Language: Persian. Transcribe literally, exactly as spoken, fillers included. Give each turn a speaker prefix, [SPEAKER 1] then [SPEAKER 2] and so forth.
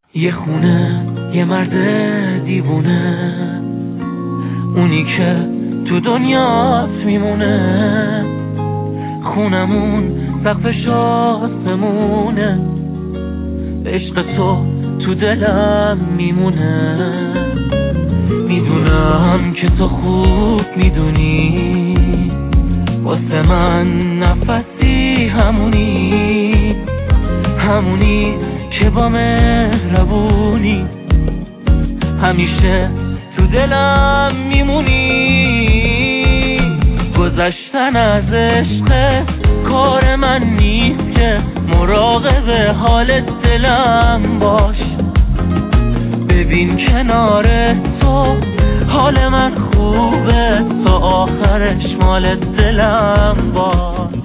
[SPEAKER 1] یه خونه یه مرد دیوونه، اونی که تو دنیات میمونه. خونمون سقفش آسمونه، عشق تو تو دلم میمونه. میدونم که تو خوب میدونی واسه من نفسی همونی، همونی که با مهربونی همیشه تو دلم میمونی. گذشتن از عشق کار من نیست که مراقب حال دلم باش. ببین کنار تو حال من خوبه، تا آخرش مال دلم باش.